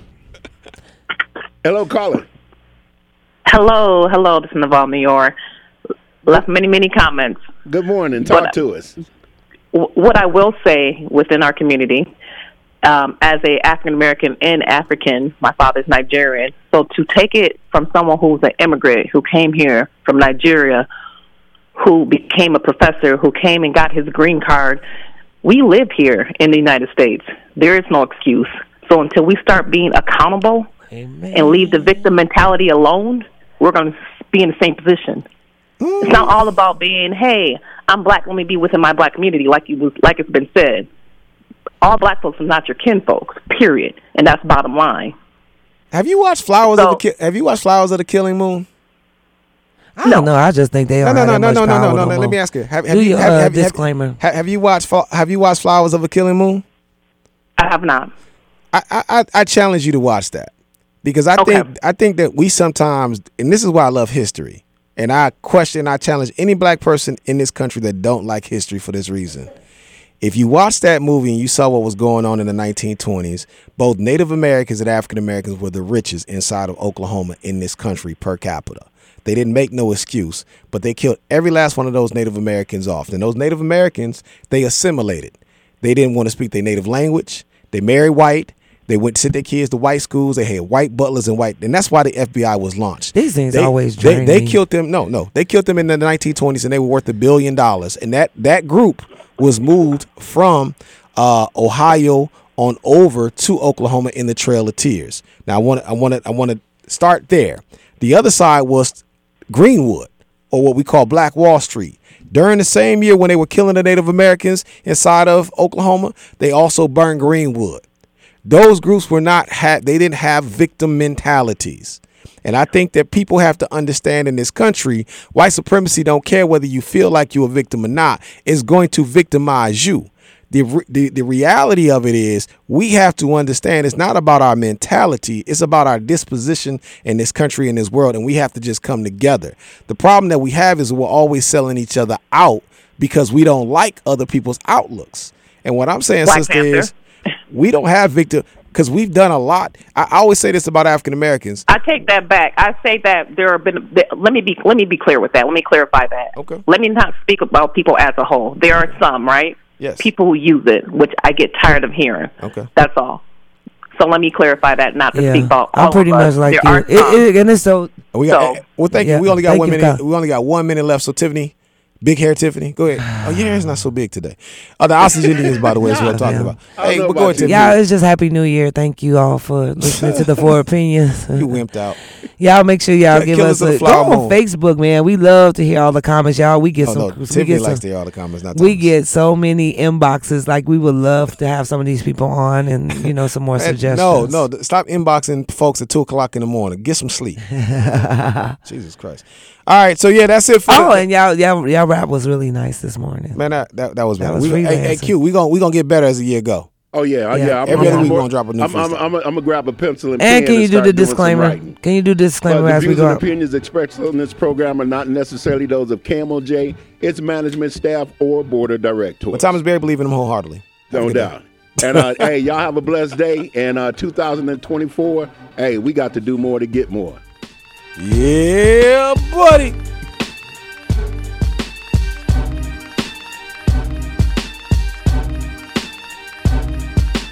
Hello, caller. Hello. This is Naval Mayor. Left many comments. Good morning. Talk to us. What I will say within our community, as a African American and African, my father's Nigerian. So to take it from someone who's an immigrant who came here from Nigeria, who became a professor, who came and got his green card, we live here in the United States. There is no excuse. So until we start being accountable and leave the victim mentality alone, we're going to be in the same position. It's not all about being, hey, I'm black, let me be within my black community, like it's been said. All black folks are not your kin folks, period. And that's bottom line. Have you watched Flowers of the Killing Moon? I don't know. I just think they are. No. Let me ask you. Disclaimer. Have you watched Flowers of the Killing Moon? I have not. I challenge you to watch that, because I think that we sometimes, and this is why I love history, and I challenge any black person in this country that don't like history for this reason. If you watched that movie and you saw what was going on in the 1920s, both Native Americans and African Americans were the richest inside of Oklahoma in this country per capita. They didn't make no excuse, but they killed every last one of those Native Americans off. And those Native Americans, they assimilated. They didn't want to speak their native language. They married white. They went to send their kids to white schools. They had white butlers and that's why the FBI was launched. These things always drain They me. killed them. No. They killed them in the 1920s, and they were worth $1 billion. And that group was moved from Ohio on over to Oklahoma in the Trail of Tears. Now I want to start there. The other side was Greenwood, or what we call Black Wall Street. During the same year when they were killing the Native Americans inside of Oklahoma, they also burned Greenwood. Those groups they didn't have victim mentalities. And I think that people have to understand in this country, white supremacy don't care whether you feel like you're a victim or not. It's going to victimize you. The reality of it is we have to understand it's not about our mentality. It's about our disposition in this country, in this world, and we have to just come together. The problem that we have is we're always selling each other out because we don't like other people's outlooks. And what I'm saying, sister, is we don't have victim, because we've done a lot. I always say this about African Americans. I take that back. I say that there have been. Let me be clear with that. Let me clarify that. Okay. Let me not speak about people as a whole. There are some, right? Yes. People who use it, which I get tired of hearing. Okay. That's all. So let me clarify that, not to speak about all I'm pretty of us. much like there you. And it's so. Well, thank you. We only got 1 minute. We only got 1 minute left. So Tiffany. Big hair, Tiffany. Go ahead. Oh, your hair's not so big today. Oh, the Osage Indians, by the way, is what I'm talking about. Hey, but go ahead, Tiffany. Y'all, it's just Happy New Year. Thank you all for listening to the Four Opinions. You wimped out. Y'all make sure y'all give us a go on Facebook, man. We love to hear all the comments, y'all. We get Tiffany likes to hear all the comments. Not we get so many inboxes. Like, we would love to have some of these people on, and some more suggestions. No, stop inboxing folks at 2:00 in the morning. Get some sleep. Jesus Christ. All right, so yeah, that's it for. And y'all rap was really nice this morning. Man, that was hey, Q, we gonna get better as the year go. Oh yeah. Every other week we're gonna drop a new. I'm gonna grab a pencil and pen. And can you do the disclaimer? Can you do disclaimer as we go? The opinions expressed on this program are not necessarily those of Camel J, its management staff, or board of directors. But Thomas Berry believe in them wholeheartedly. No doubt. And hey, y'all have a blessed day. And 2024, hey, we got to do more to get more. Yeah, buddy.